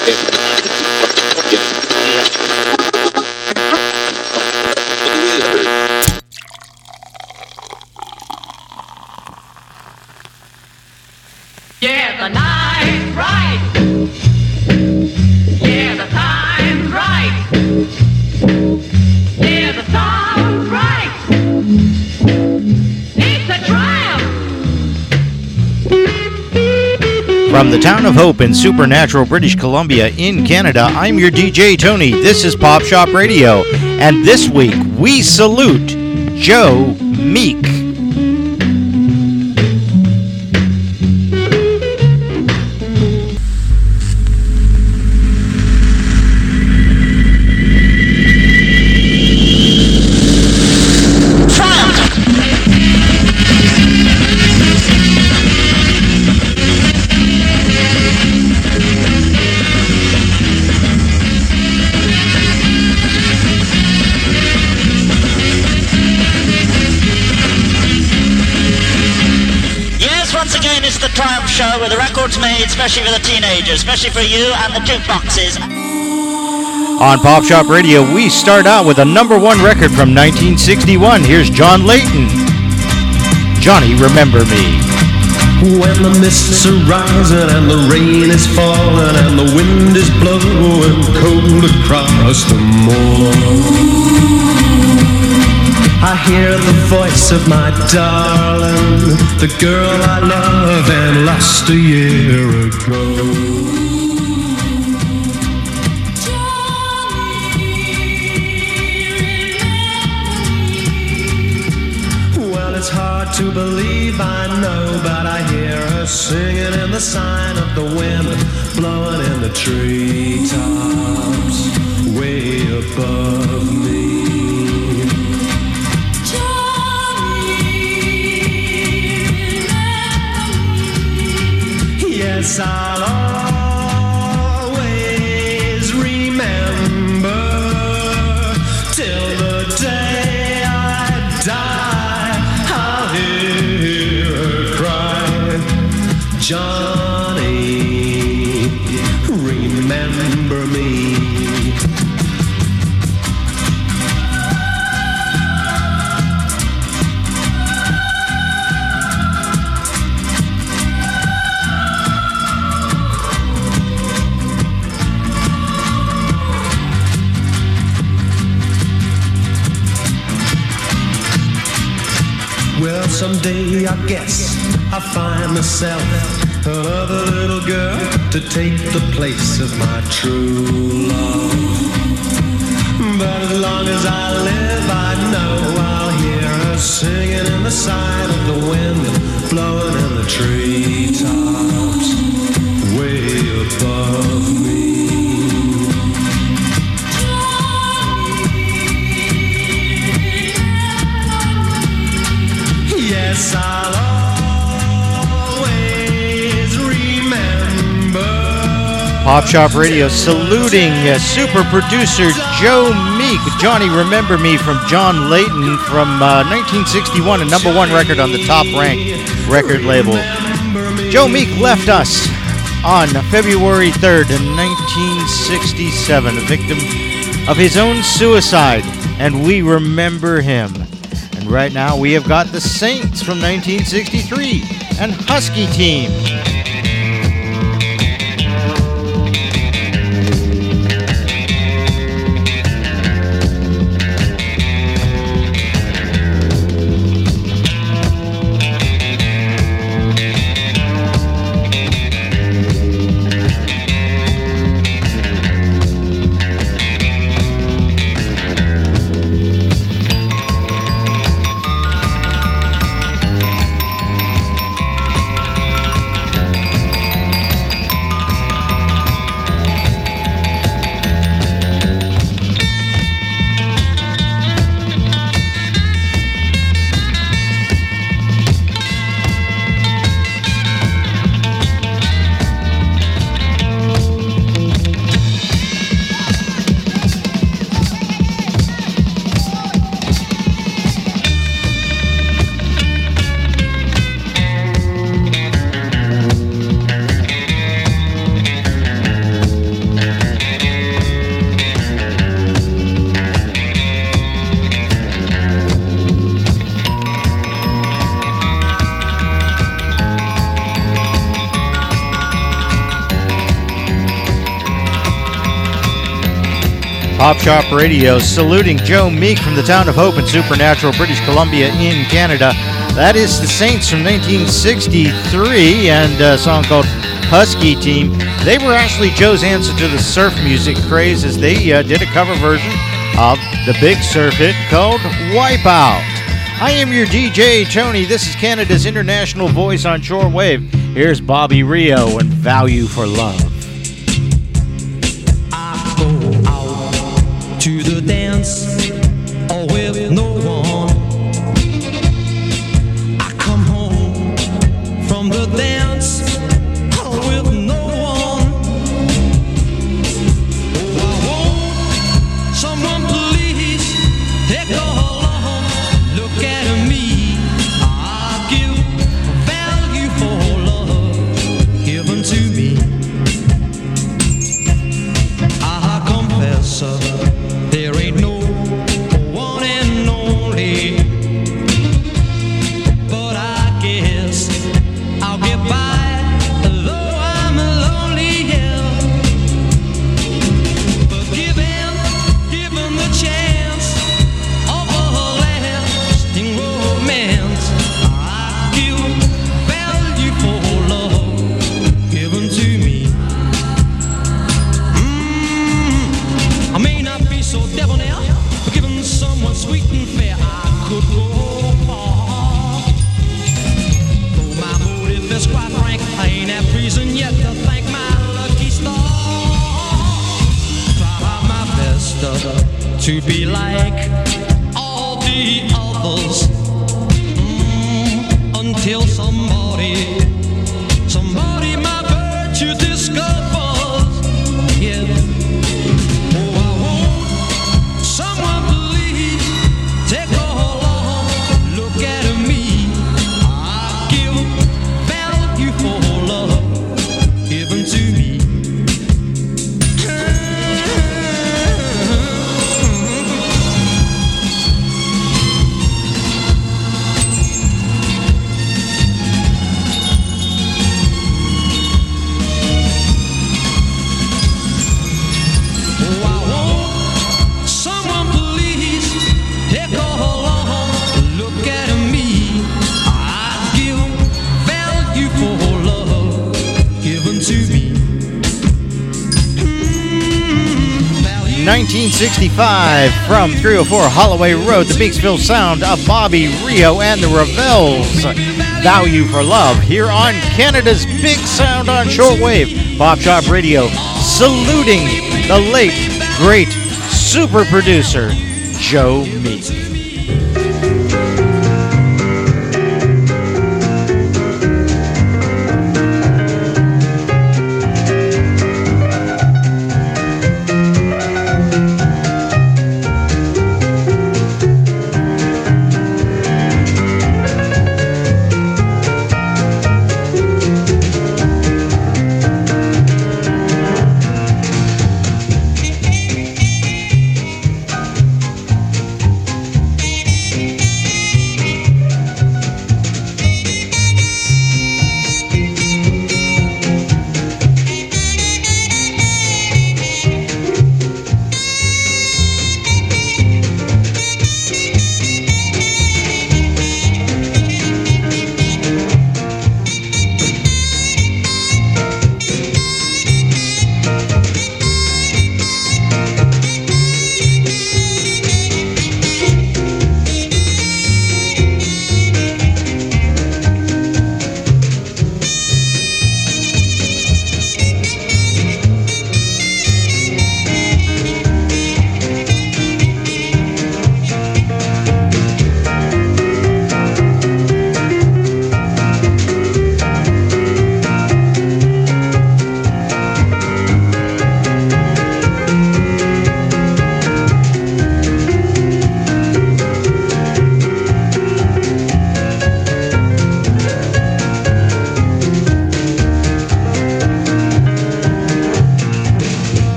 Yeah, the night's right. Yeah, the time's right. Yeah, the song's right. It's a triumph. From the town of Hope in Supernatural, British Columbia in Canada, I'm your DJ Tony. This is Pop Shop Radio, and this week we salute Joe Meek. Show with the records made especially for the teenagers, especially for you and the jukeboxes. On Pop Shop Radio, we start out with a number one record from 1961. Here's John Layton. Johnny, Remember Me. When the mists are rising and the rain is falling and the wind is blowing cold across the moor, I hear the voice of my darling, the girl I love and lost a year ago. Well, it's hard to believe, I know, but I hear her singing in the sign of the wind, blowing in the treetops way above me. Yes, I'll always remember till the day I die. I'll hear her cry, Johnny, remember me. Well, someday I guess I'll find myself another little girl to take the place of my true love. But as long as I live, I know I'll hear her singing in the sign of the wind, blowing in the treetops way above me. Yes, I'll always remember. Pop Shop Radio saluting super producer Joe Meek. Johnny, Remember Me from John Layton from 1961, a number one record on the Top Rank record label. Joe Meek left us on February 3rd, 1967, a victim of his own suicide, and we remember him. And right now we have got the Saints from 1963 and Husky Team. Pop Shop Radio, saluting Joe Meek from the town of Hope in Supernatural, British Columbia in Canada. That is the Saints from 1963 and a song called Husky Team. They were actually Joe's answer to the surf music craze as they did a cover version of the big surf hit called Wipeout. I am your DJ, Tony. This is Canada's international voice on shortwave. Here's Bobby Rio and Value for Love. I go out to the dance with no one. I come home from the dance with no one. Oh, I want someone please take along. Look at me, I give value for love given to me. I confess there ain't no one and only, but I guess I'll get by though I'm lonely, yeah. But given the chance of a lasting romance, I give value for love given to me. I may not be so debonair, but giving someone sweet and fair, I could go far. Though my motive is quite frank, I ain't at prison yet to thank my lucky star. Try my best to be like all the others, until somebody my virtue discovers, yeah. Oh, I want someone please take along. Look at me, I give value for love given to me. Oh, I want someone please take along. Look at me, I give value for love given to me. 1965 from 304 Holloway Road, the Meeksville sound of Bobby Rio and the Revels. Value for Love here on Canada's big sound on shortwave. Pop Shop Radio, saluting the late, great super producer, Joe Meek.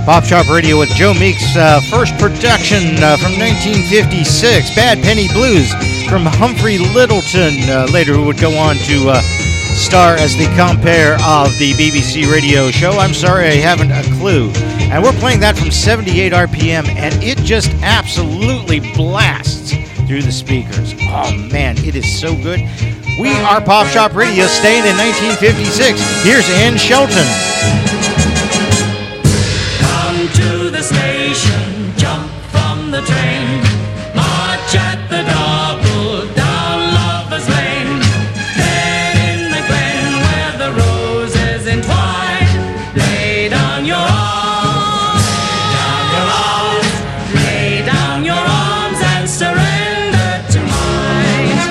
Pop Shop Radio with Joe Meek's first production from 1956, Bad Penny Blues from Humphrey Littleton, later who would go on to star as the compere of the BBC radio show. I'm sorry, I haven't a clue. And we're playing that from 78 RPM, and it just absolutely blasts through the speakers. Oh man, it is so good. We are Pop Shop Radio, staying in 1956. Here's Ann Shelton. To the station, jump from the train, march at the double down Lover's Lane. Then in the glen where the roses entwine, lay down your arms, lay down your arms and surrender to mine.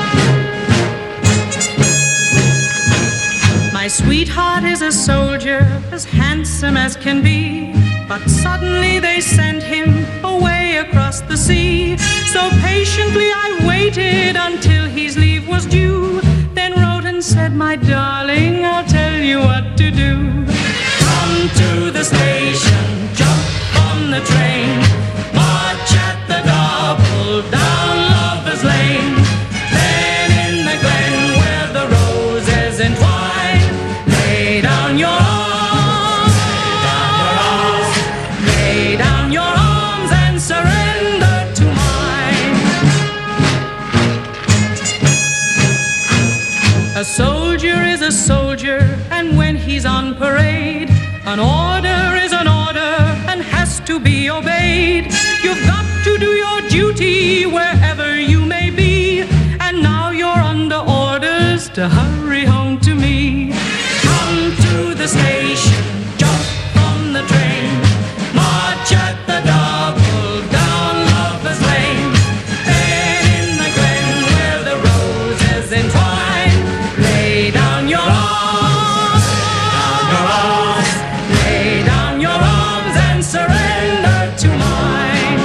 My sweetheart is a soldier, as handsome as can be. But suddenly they sent him away across the sea. So patiently I waited until his leave was due. Then wrote and said, my darling, I'll tell you what to do. Come to the station, jump on the train, march at the double down Lover's Lane. Then in the glen where the roses entwine, lay down your arms. Lay down your arms and surrender to mine. A soldier is a soldier, and when he's on parade, an order is an order and has to be obeyed. You've got to do your duty wherever you may be, and now you're under orders to hurry home to me. Come to the station, jump on the train, march at the double down Lover's Lane. Then in the glen where the roses entwine, lay down your arms, lay down your arms and surrender to mine.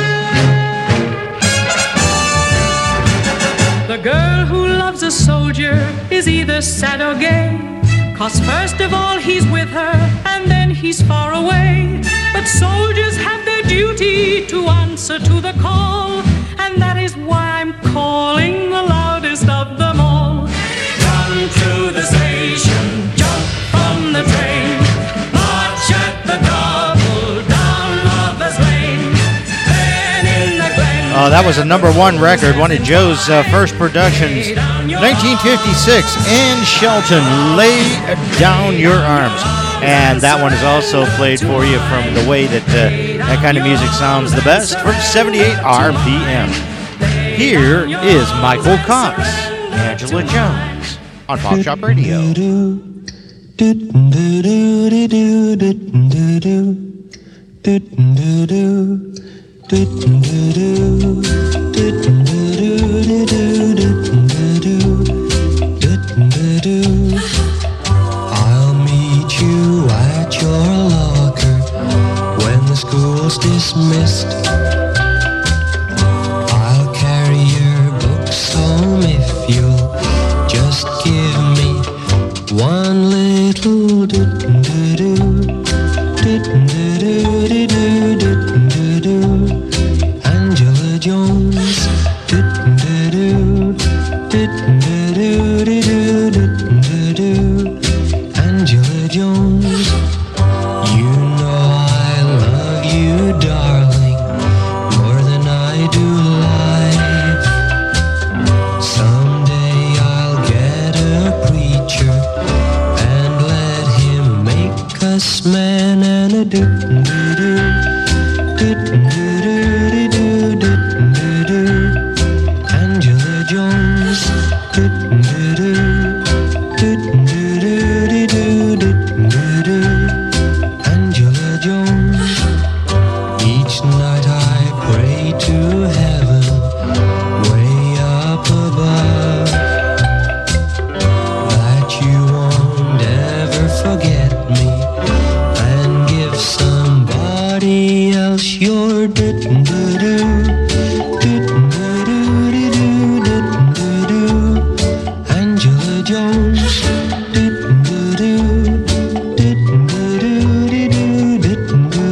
The girl who loves a soldier is either sad or gay, 'cause first of all he's with her and then he's far away. But soldiers have their duty to answer to the call, and that is why I'm calling the loudest of them all. Come to the station, jump from the train, march at the double down Lover's Lane. Then in the glen. Oh, that was a #1 record, one of Joe's first productions. 1956, Ann Shelton, Lay Down Your Arms. And that one is also played for you from the way that that kind of music sounds the best, from 78 RPM. Here is Michael Cox, Angela Jones, on Pop Shop Radio. I'll meet you at your locker when the school's dismissed. I'll carry your books home if you'll just give me one little do-do-do, do-do-do-do-do-do-do. Angela Jones, do-do-do, do-do-do-do-do-do. Angela Jones, you know I love you, darling, more than I do life. Someday I'll get a preacher and let him make us man and a do-do-do, do-do-do-do-do-do-do. Angela Jones, do-do-do, do-do-do-do-do-do. Angela Jones, each night I pray to heaven, way up above, that you won't ever forget me and give somebody else your do-do-do, do-do-do-do-do-do. Angela Jones, do-do-do, do-do-do-do-do-do.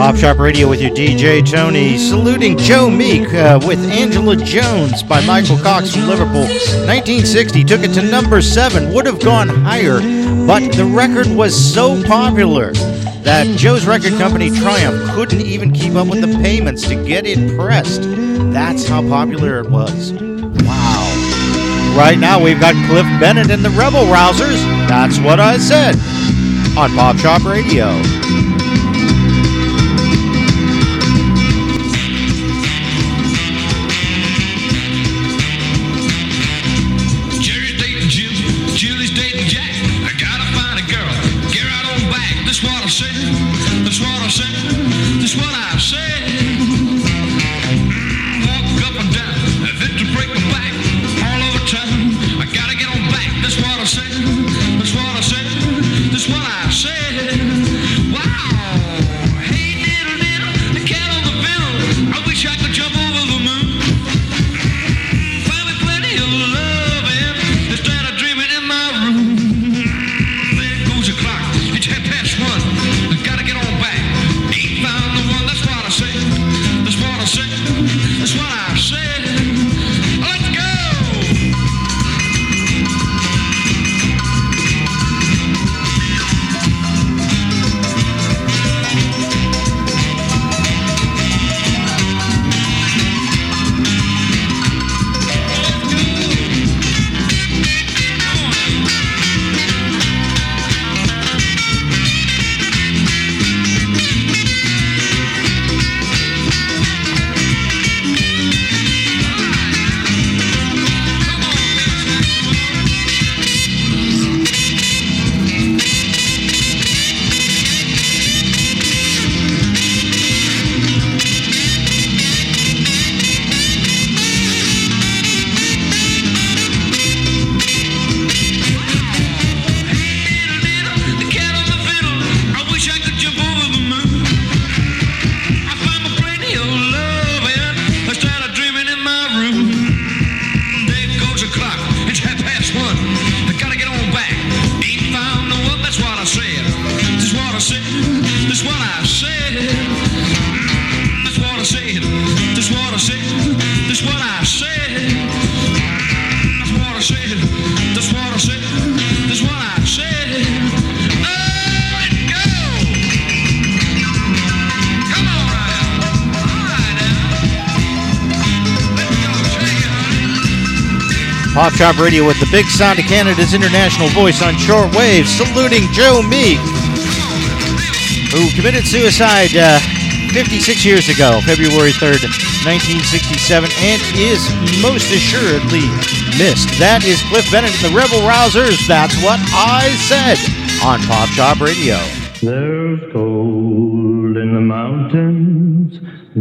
Pop Shop Radio with your DJ Tony, saluting Joe Meek with Angela Jones by Michael Cox from Liverpool. 1960, took it to number 7, would have gone higher, but the record was so popular that Joe's record company Triumph couldn't even keep up with the payments to get it pressed. That's how popular it was. Wow. Right now we've got Cliff Bennett and the Rebel Rousers. That's what I said on Pop Shop Radio. Pop Shop Radio with the big sound of Canada's international voice on shortwave, saluting Joe Meek, who committed suicide 56 years ago, February 3rd, 1967, and is most assuredly missed. That is Cliff Bennett and the Rebel Rousers. That's what I said on Pop Shop Radio. There's gold in the mountains,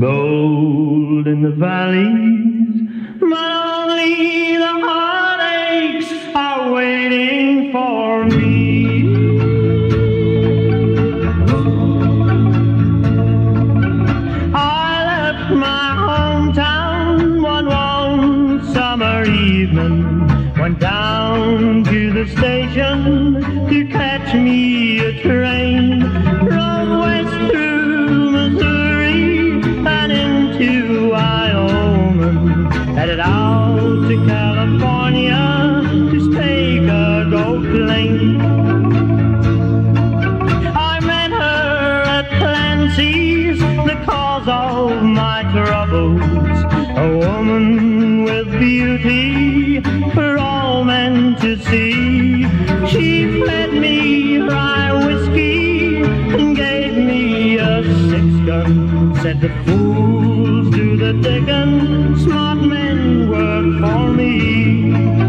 gold in the valleys, but only the heartaches are waiting for me. I left my hometown one warm summer evening, went down to the station to catch me a train, rode west through Missouri and into Wyoming, headed out to California to take a gold plane. I met her at Clancy's, the cause of my troubles, a woman with beauty for all men to see. She fed me rye whiskey and gave me a 6-gun, said the fools do the digging, smart men work for me.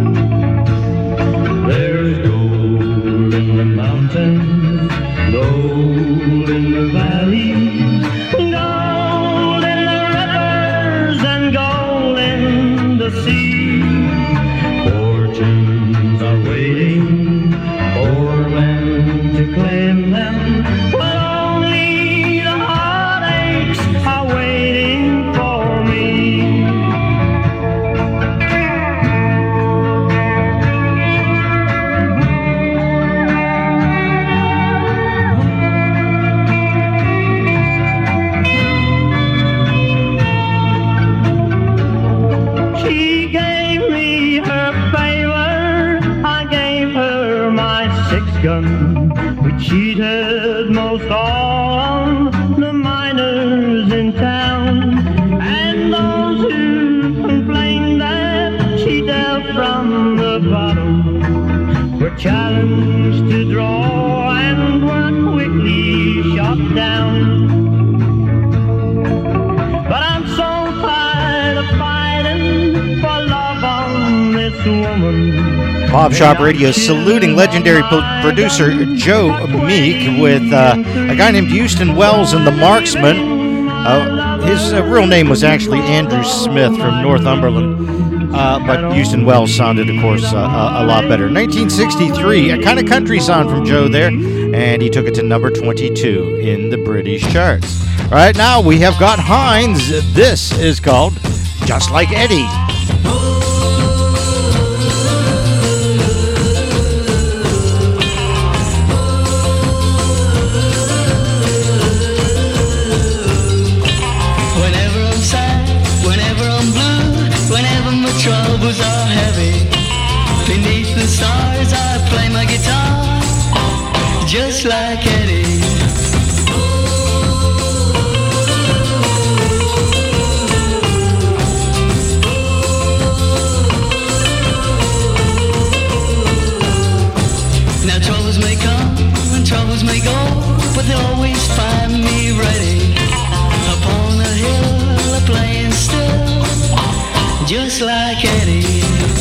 There's gold in the mountains, gold in the valleys, gold in the rivers and gold in the sea. Fortunes are waiting for men to claim them, but only the heartaches are waiting gun. We cheated most all the miners in town, and those who complained that she dealt from the bottom were challenged to draw and were quickly shot down. But I'm so tired of fighting for love on this woman. Pop Shop Radio saluting legendary producer Joe Meek with a guy named Houston Wells and the Marksmen. His real name was actually Andrew Smith from Northumberland, but Houston Wells sounded, of course, a lot better. 1963, a kind of country song from Joe there, and he took it to number 22 in the British charts. Right now, we have got Hines. This is called Just Like Eddie. Troubles are heavy. Beneath the stars I play my guitar, just like Eddie. Now troubles may come and troubles may go, but they'll always find me ready. Upon a hill, playing still, just like Eddie.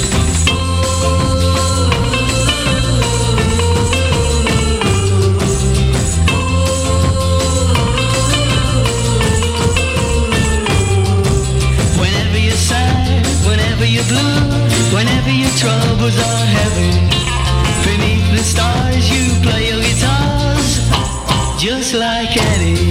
Whenever you're sad, whenever you're blue, whenever your troubles are heavy, beneath the stars you play your guitars, just like Eddie.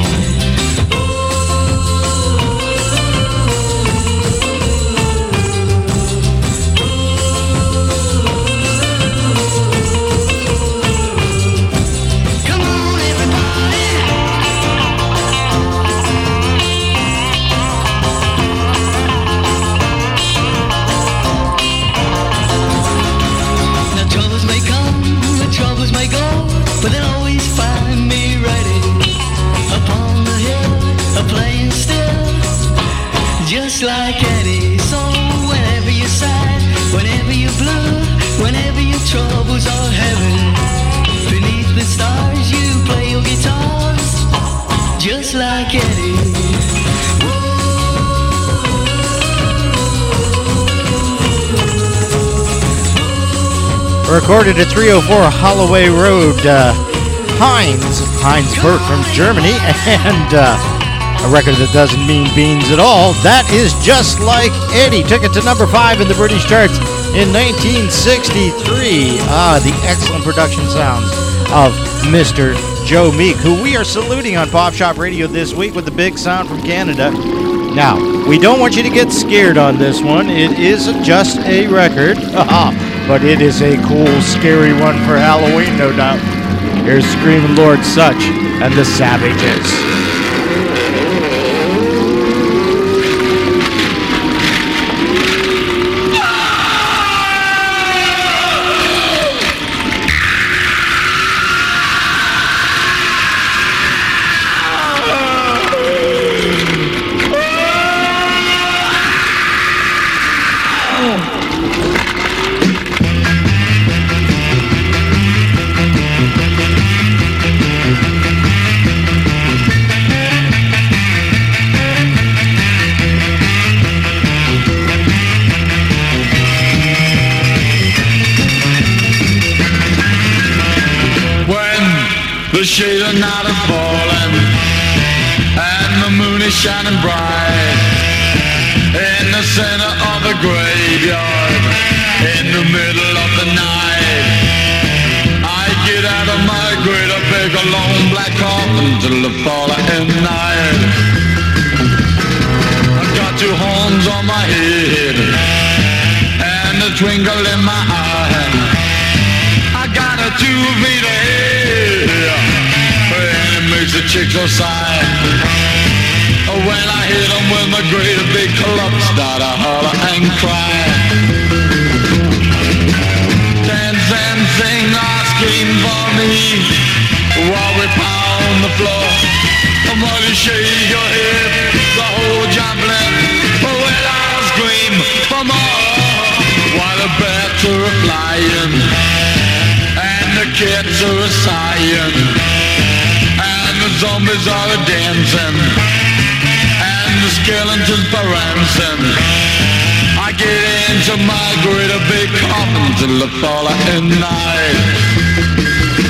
But they'll always find me ready upon the hill, playing still, just like Eddie. So whenever you're sad, whenever you're blue, whenever your troubles are heavy, beneath the stars you play your guitars, just like Eddie. Recorded at 304 Holloway Road, Heinz Burt from Germany, and a record that doesn't mean beans at all. That is Just Like Eddie. Took it to number 5 in the British charts in 1963. The excellent production sounds of Mr. Joe Meek, who we are saluting on Pop Shop Radio this week with the big sound from Canada. Now, we don't want you to get scared on this one. It is just a record. But it is a cool, scary one for Halloween, no doubt. Here's Screaming Lord Sutch and the Savages. The shade of night is falling, and the moon is shining bright. In the center of the graveyard, in the middle of the night, I get out of my grave, I pick a long black coffin till the falling night. I've got two horns on my head, and a twinkle in my eye. I got a 2 feet ahead, and it makes the chicks so sigh. When I hit them with my great big club, start to holler and cry. Dance and sing or scream for me, the bats are flying, and the cats are sighing, and the zombies are dancing, and the skeletons prancing. I get into my great big coffin till the fall of the night.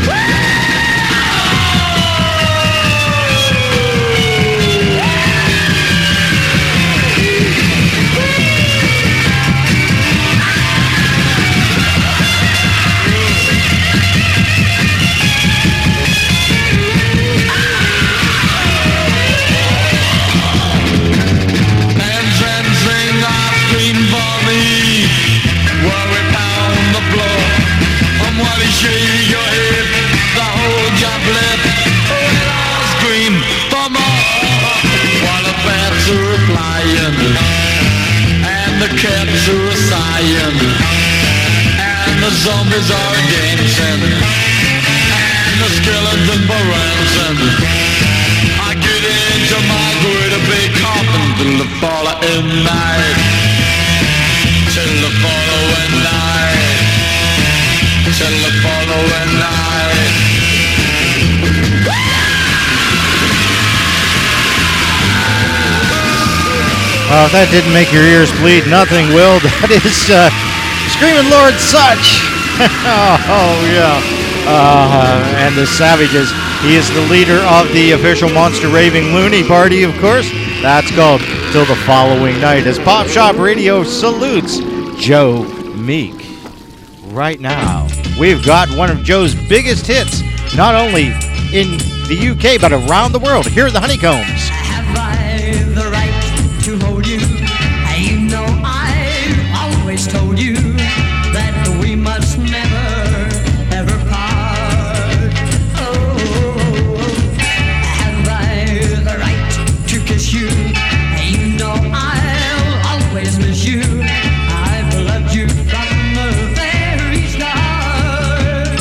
Shake your head, the whole job left. Oh, I'll scream for more. While the bats are flying, and the cats are sighing, and the zombies are dancing, and the skeletons are prancing. I get into my great big coffin till the fall of the night, till the following night. Till the following night. If that didn't make your ears bleed, nothing will. That is Screaming Lord Sutch. Oh, yeah. And the Savages. He is the leader of the official Monster Raving Loony Party, of course. That's called Till the Following Night, as Pop Shop Radio salutes Joe Meek. Right now, we've got one of Joe's biggest hits, not only in the UK, but around the world. Here are the Honeycombs. Have I the right to hold you? You know I've always told you that we must never, ever part. Oh, have I the right to kiss you? You know I'll always miss you. I've loved you from the very start.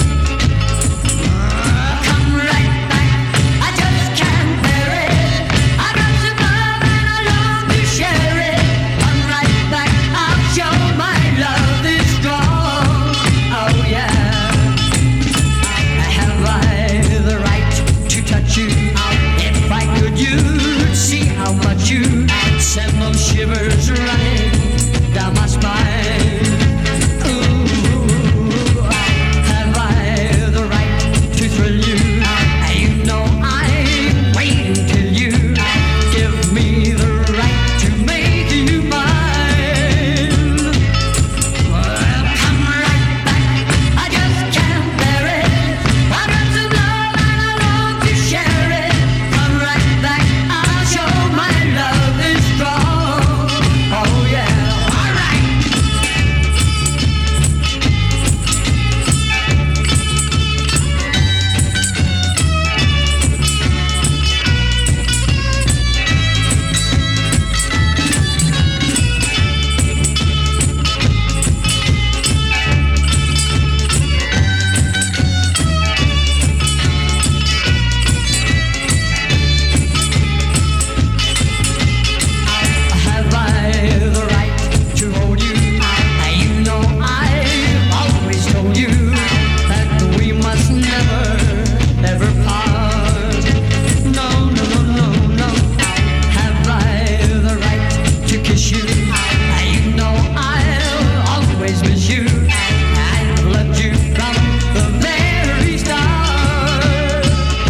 Come right back, I just can't bear it. I got some love and I long to share it. Come right back, I'll show my love is strong. Oh yeah. Have I the right to touch you? If I could, you'd see how much you send those shivers running down my spine. Ooh, have I the right to thrill you? You know I'm waiting till you give me the right to make you mine. Well, come right back, I just can't bear it. I got some love and I long to share it. Come right back, I'll show my love is strong. Oh yeah, all right. Have I the right to hold you? You know I've always told you that we must never, ever part. No, no, no, no, no. Have I the right to kiss you? You know I'll always miss you. I've loved you from the very start.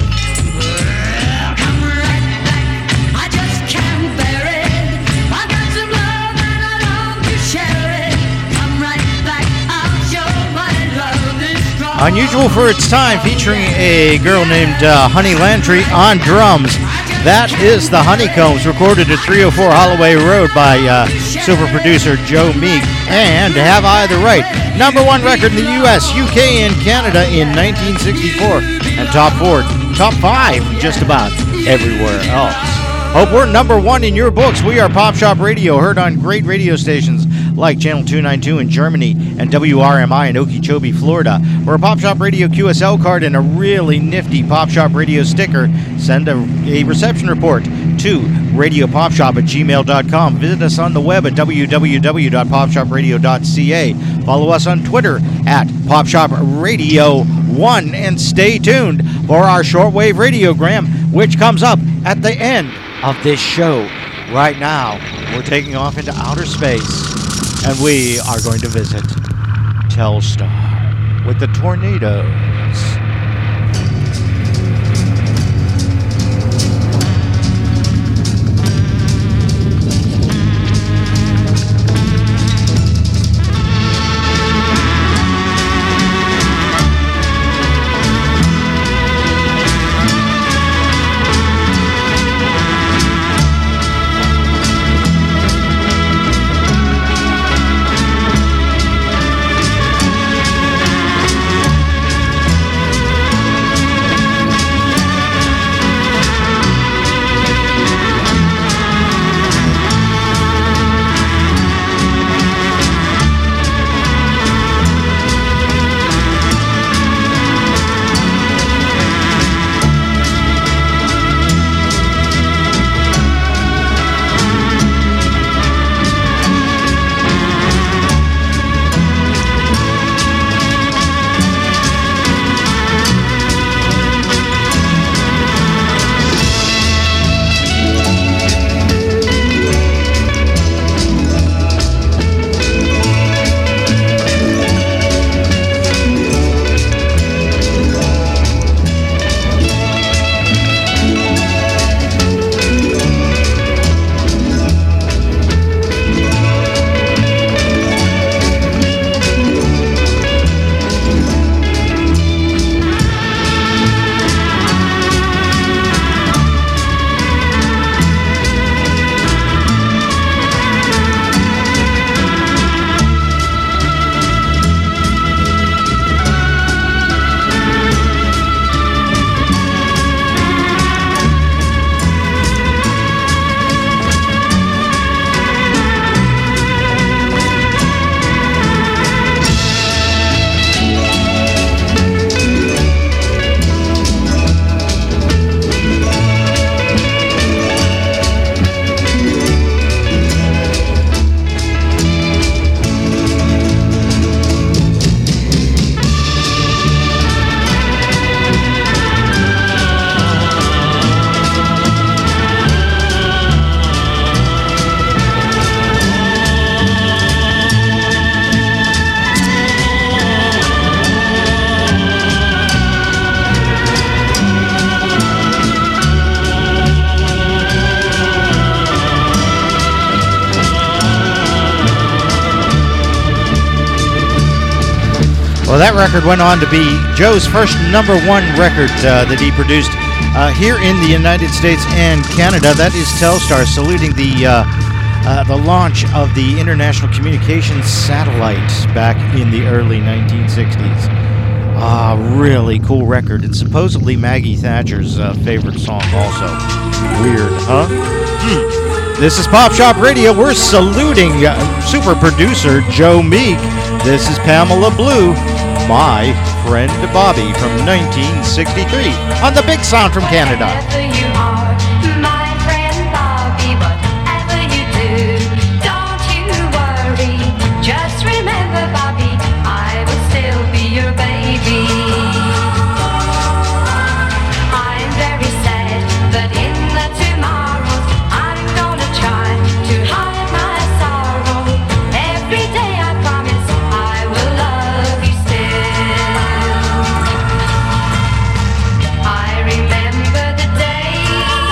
Come right back, I just can't bear it. I got some love and I long to share it. Come right back, I'll show my love is strong. Unusual for its time, featuring a girl named Honey Landry on drums. That is the Honeycombs, recorded at 304 Holloway Road by super producer Joe Meek. And Have I the Right, #1 record in the US, UK, and Canada in 1964, and top 5 just about everywhere else. Hope we're #1 in your books. We are Pop Shop Radio, heard on great radio stations like Channel 292 in Germany and WRMI in Okeechobee, Florida. For a Pop Shop Radio QSL card and a really nifty Pop Shop Radio sticker, send a reception report to radiopopshop@gmail.com. Visit us on the web at www.popshopradio.ca. Follow us on Twitter at PopShopRadio1, and stay tuned for our shortwave radiogram, which comes up at the end of this show. Right now, we're taking off into outer space, and we are going to visit Telstar with the Tornadoes. Well, that record went on to be Joe's first number one record that he produced here in the United States and Canada. That is Telstar saluting the launch of the International Communications Satellite back in the early 1960s. Really cool record, and supposedly Maggie Thatcher's favorite song also. Weird, huh? This is Pop Shop Radio. We're saluting super producer Joe Meek. This is Pamela Blue, My Friend Bobby from 1963 on the Big Sound from Canada. Wherever you are, my friend Bobby, whatever you do, don't you worry. Just remember, Bobby, I will still be your baby. I'm very sad, but in the tomorrows, I'm gonna try to hide my sorrow. Every day I promise I will love you still. I remember the day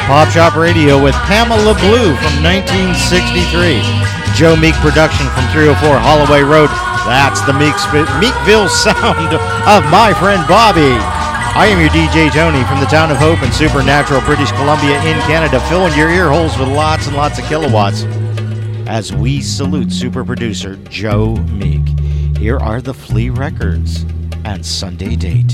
Pop Shop Radio with Pamela Blue from 1963. Joe Meek production from 304 Holloway Road. That's the Meekville sound of my friend Bobby. I am your DJ Tony from the town of Hope in Supernatural, British Columbia in Canada, filling your ear holes with lots and lots of kilowatts as we salute super producer Joe Meek. Here are the Flea Records and Sunday Date.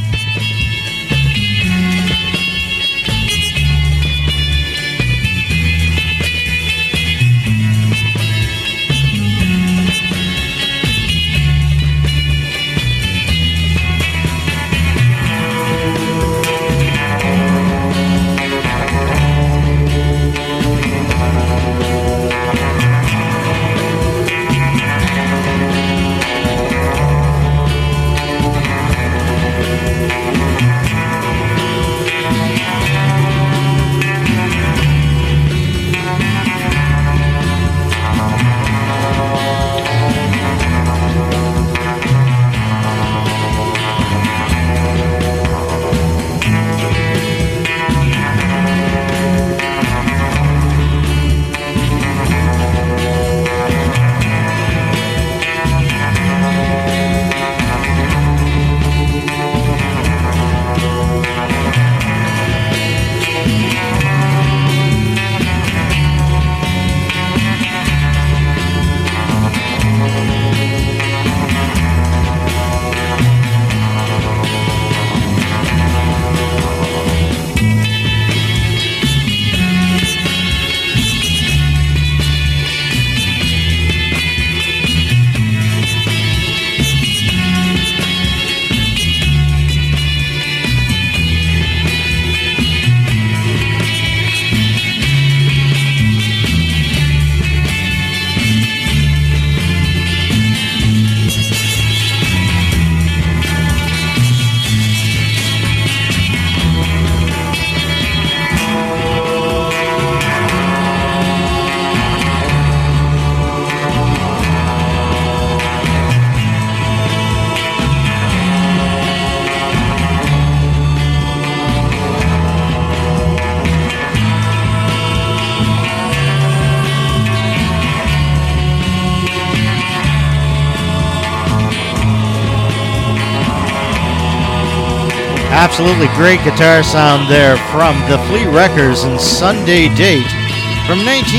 Absolutely great guitar sound there from the Flea Records and Sunday Date from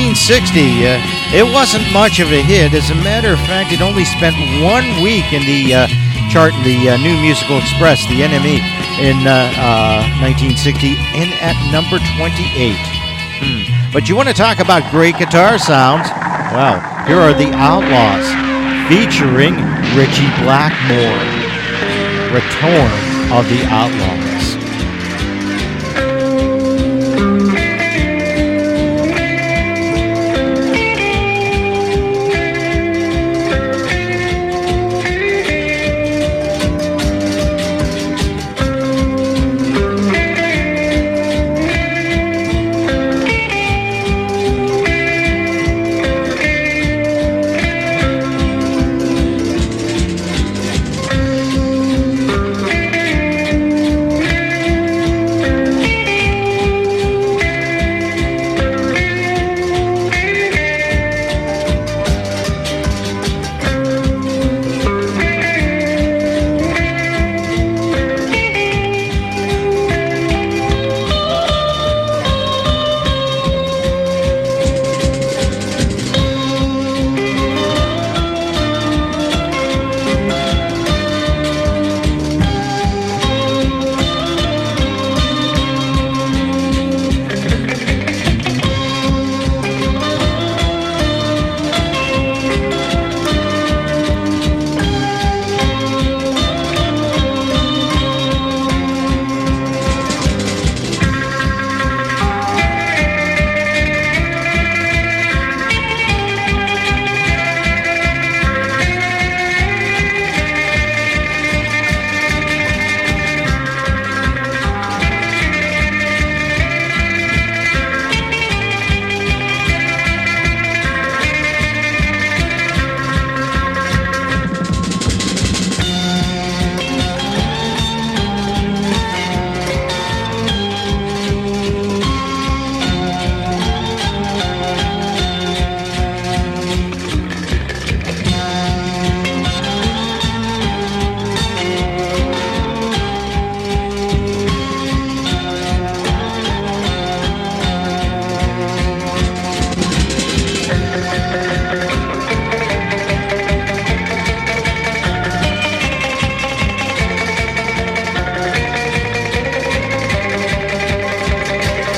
1960. It wasn't much of a hit. As a matter of fact, it only spent 1 week in the chart in the New Musical Express, the NME, in 1960, and at number 28. But you want to talk about great guitar sounds? Well, here are the Outlaws featuring Richie Blackmore. Return of the Outlaws.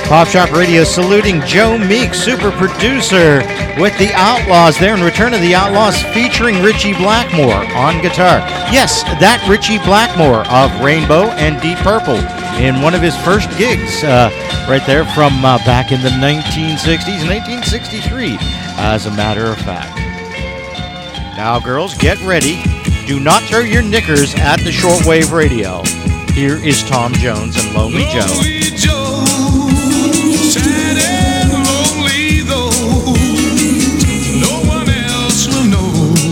Pop Shop Radio saluting Joe Meek, super producer with the Outlaws there in Return of the Outlaws, featuring Richie Blackmore on guitar. Yes, that Richie Blackmore of Rainbow and Deep Purple in one of his first gigs right there from back in the 1960s, 1963, as a matter of fact. Now, girls, get ready. Do not throw your knickers at the shortwave radio. Here is Tom Jones and Lonely Joe. Lonely Joe, sad and lonely though, no one else will know.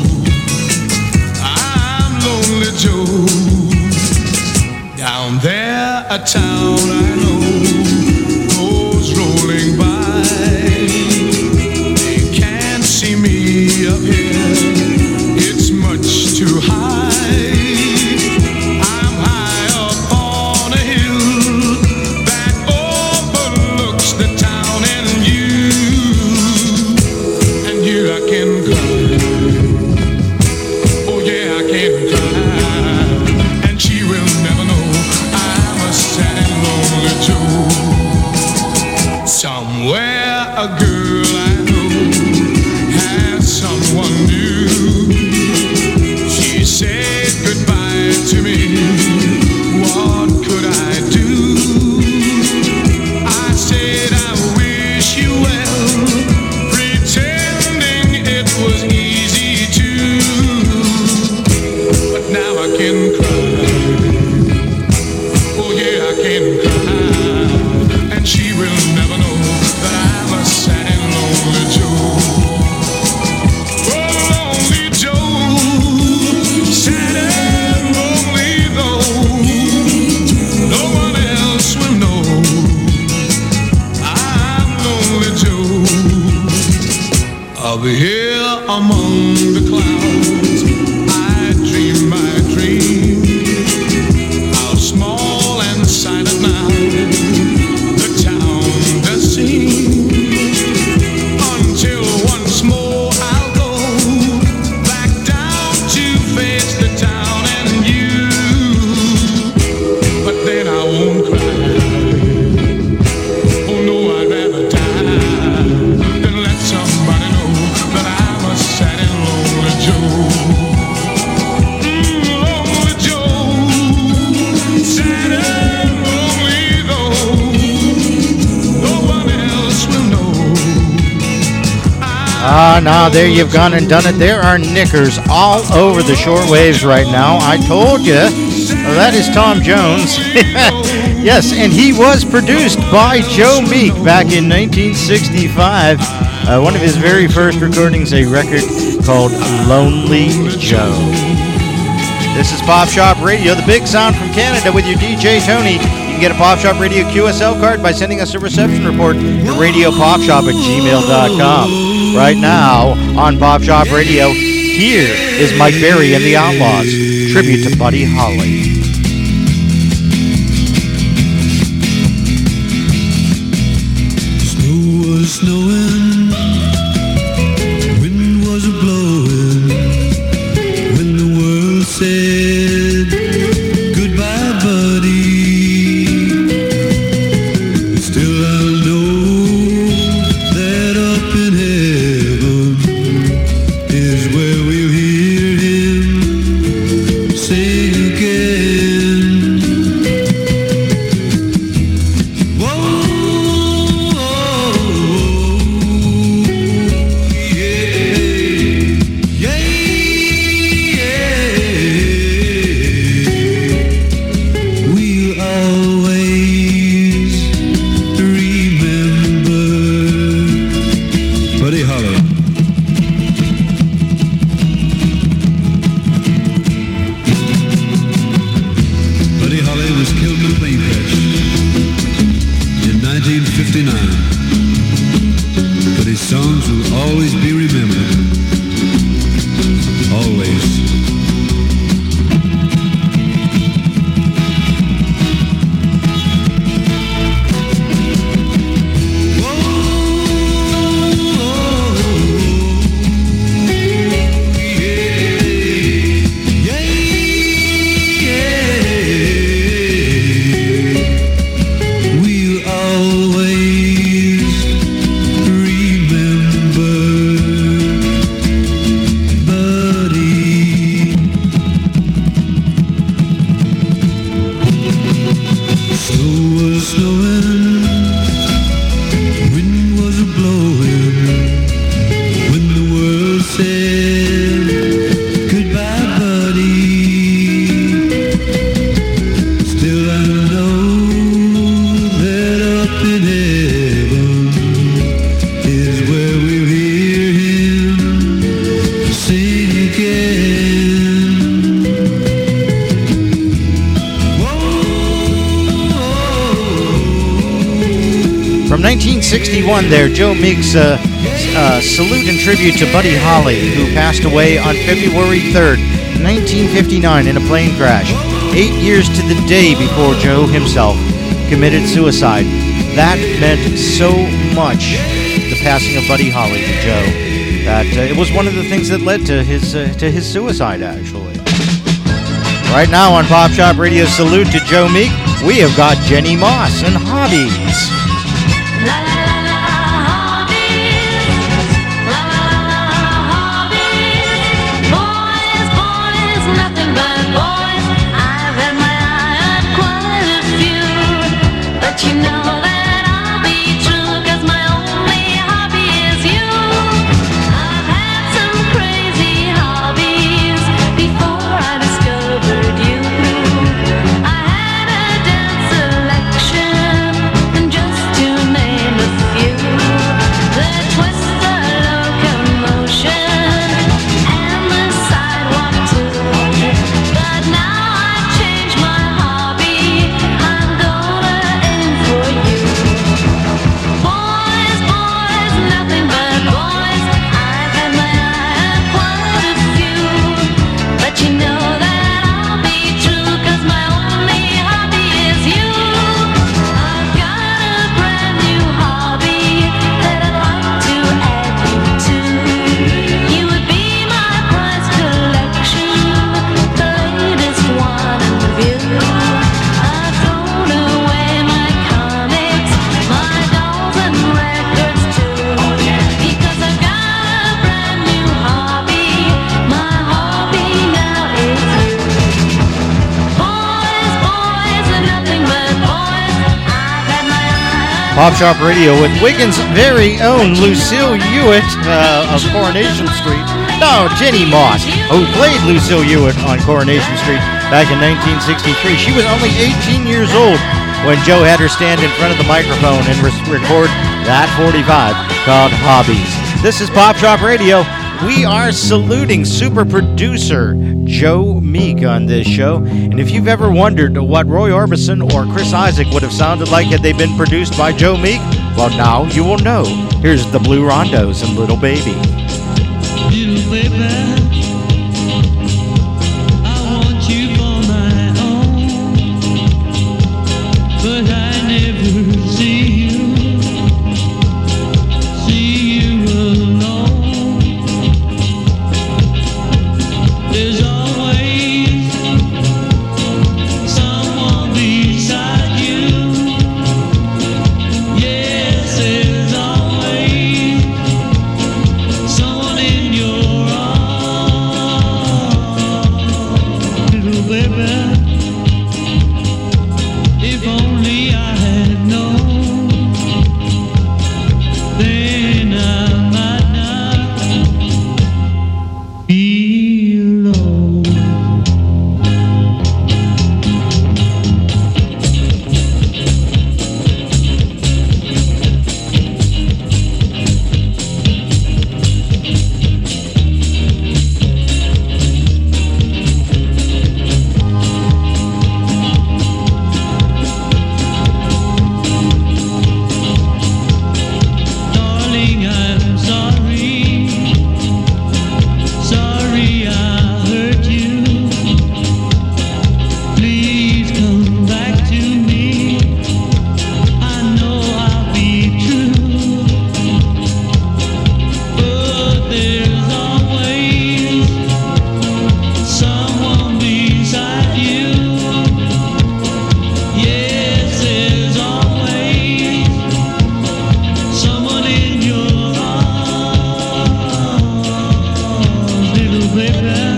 I'm Lonely Joe. Down there, a town I know goes rolling by. They can't see me up here, it's much too high. A girl I know has someone new. She said goodbye to me. What could I do? I said I wish you well, pretending it was easy to. But now I can cry. Oh yeah, I can cry. And she will never know that I'm a sad and lonely Joe. Oh, Lonely Joe, sad and lonely though, no one else will know. I'm Lonely Joe. I'll be here among the clouds. I dream my dream. How small and silent now the town does seem. Until once more I'll go back down to face the town and you. But then I won't cry. Oh no, I'd rather die than let somebody know that I'm a sad and lonely Joe. Lonely Joe, sad and lonely though, no one else will know. Now there you've gone and done it. There are knickers all over the shortwaves right now. I told you. That is Tom Jones. Yes, and he was produced by Joe Meek back in 1965. One of his very first recordings, a record called Lonely Joe. This is Pop Shop Radio, the big sound from Canada with your DJ Tony. You can get a Pop Shop Radio QSL card by sending us a reception report to radiopopshop@gmail.com. Right now on Pop Shop Radio, here is Mike Berry and the Outlaws, tribute to Buddy Holly. Snow was snowing, wind was blowing, when the world said goodbye, buddy. Still I know that up in heaven is where we'll hear him sing again. Whoa, whoa, whoa. 1961 there, Joe Meek's salute and tribute to Buddy Holly, who passed away on February 3rd, 1959 in a plane crash, 8 years to the day before Joe himself committed suicide. That meant so much, the passing of Buddy Holly to Joe, that it was one of the things that led to his suicide, actually. Right now on Pop Shop Radio Salute to Joe Meek, we have got Jenny Moss and Hobbies. Pop Shop Radio with Wigan's very own Lucille Hewitt of Coronation Street. No, Jenny Moss, who played Lucille Hewitt on Coronation Street back in 1963. She was only 18 years old when Joe had her stand in front of the microphone and record that 45 called Hobbies. This is Pop Shop Radio. We are saluting super producer Joe Meek on this show. And if you've ever wondered what Roy Orbison or Chris Isaak would have sounded like had they been produced by Joe Meek, well, now you will know. Here's the Blue Rondos and Little Baby. Little baby, I want you for my own, but I never see you alone. There's always someone beside you. Yes, there's always someone in your arms. Little baby, if only I had known, then I might not be alone. Darling, I'm sorry. Sorry I hurt you. Please come back to me. I know I'll be true. But there's always someone beside you. Yes, there's always someone in your arms. Little baby,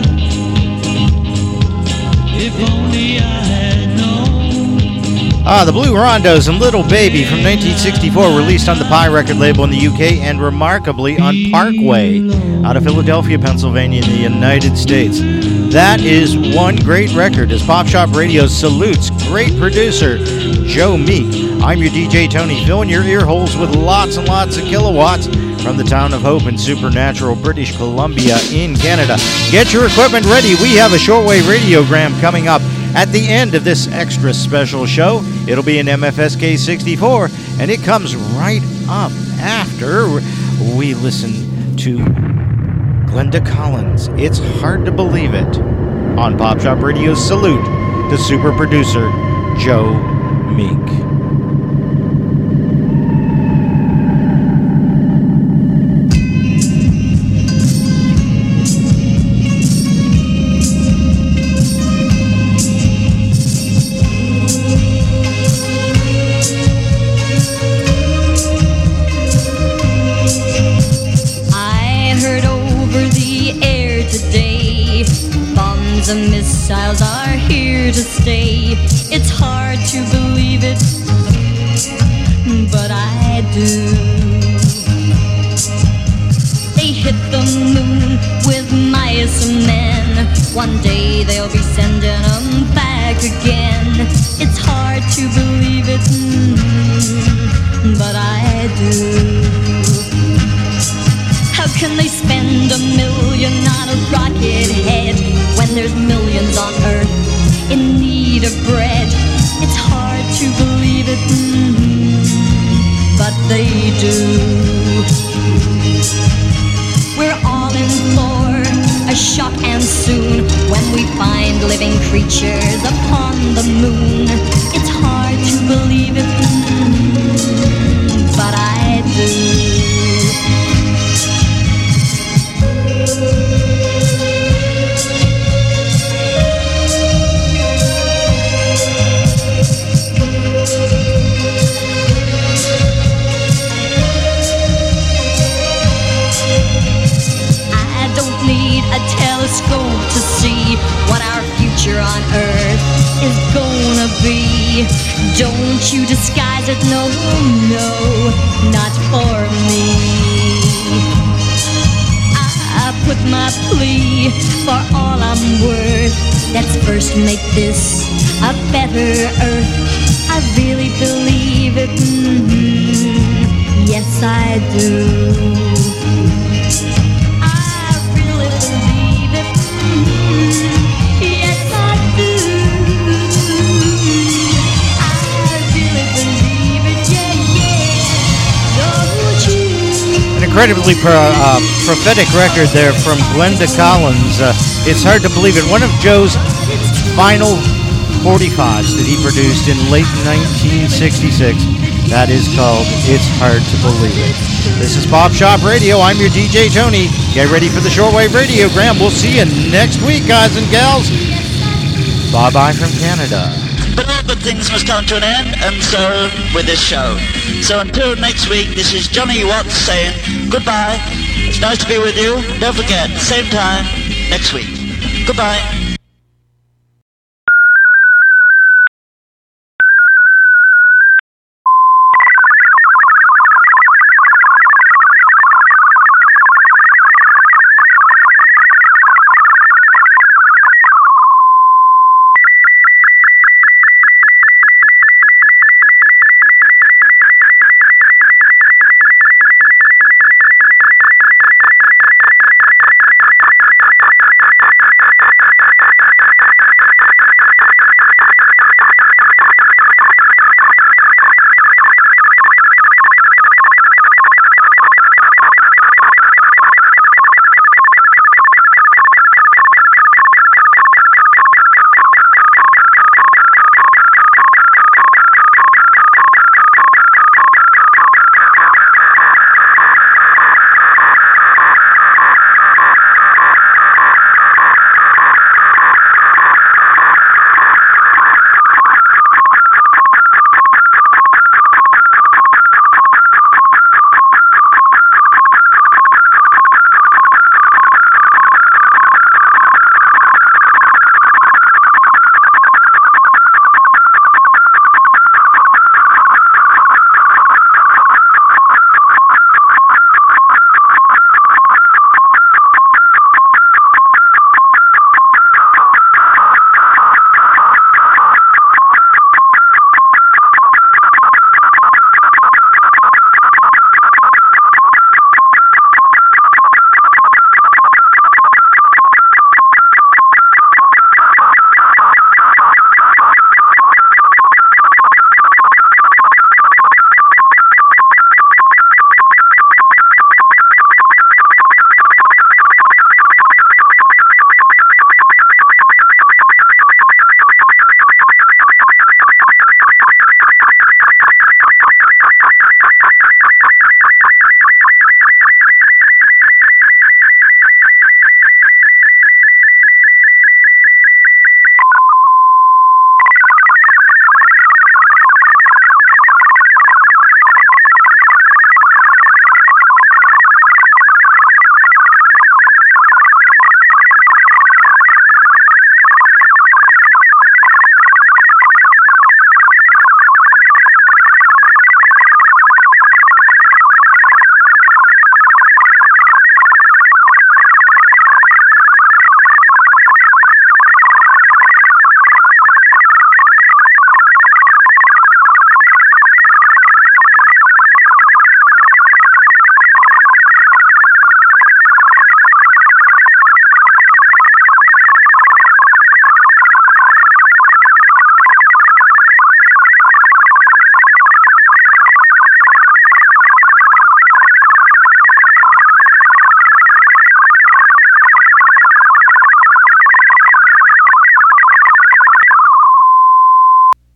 if only I had known. The Blue Rondos and Little Baby from 1964, released on the Pie record label in the UK and remarkably on Parkway out of Philadelphia, Pennsylvania in the United States. That is one great record as Pop Shop Radio salutes great producer Joe Meek. I'm your DJ Tony, filling your ear holes with lots and lots of kilowatts from the town of Hope in Supernatural, British Columbia in Canada. Get your equipment ready. We have a shortwave radiogram coming up At the end of this extra special show, it'll be an MFSK 64, and it comes right up after we listen to Glenda Collins. It's hard to believe it. On Pop Shop Radio's Salute to super producer Joe Meek. And missiles are here to stay. It's hard to believe it, but I do. They hit the moon with mice and men. One day they'll be sending them back again. It's hard to believe it, but I do. How can they spend $1 million on a rocket head when there's millions on Earth in need of bread? It's hard to believe it, but they do. We're all in for a shock, and soon when we find living creatures upon the moon, it's hard to believe it, but I do. A telescope to see what our future on Earth is gonna be. Don't you disguise it, no, no, not for me. I put my plea for all I'm worth. Let's first make this a better Earth. I really believe it, yes I do. Incredibly prophetic record there from Glenda Collins. It's hard to believe it. One of Joe's final 45s that he produced in late 1966. That is called It's Hard to Believe It. This is Pop Shop Radio. I'm your DJ Tony. Get ready for the shortwave radiogram. We'll see you next week, guys and gals. Bye-bye from Canada. But all good things must come to an end, and so with this show. So until next week, this is Johnny Watts saying goodbye. It's nice to be with you. Don't forget, same time next week. Goodbye.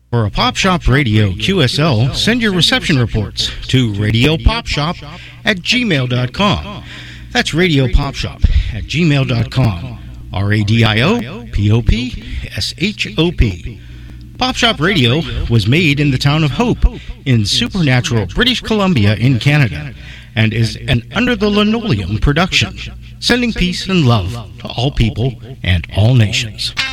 For a Pop Shop Radio QSL, send your reception reports to radiopopshop@gmail.com. That's radiopopshop@gmail.com. RADIOPOPSHOP. Pop Shop Radio was made in the town of Hope in supernatural British Columbia in Canada and is an Under the Linoleum production, sending peace and love to all people and all nations.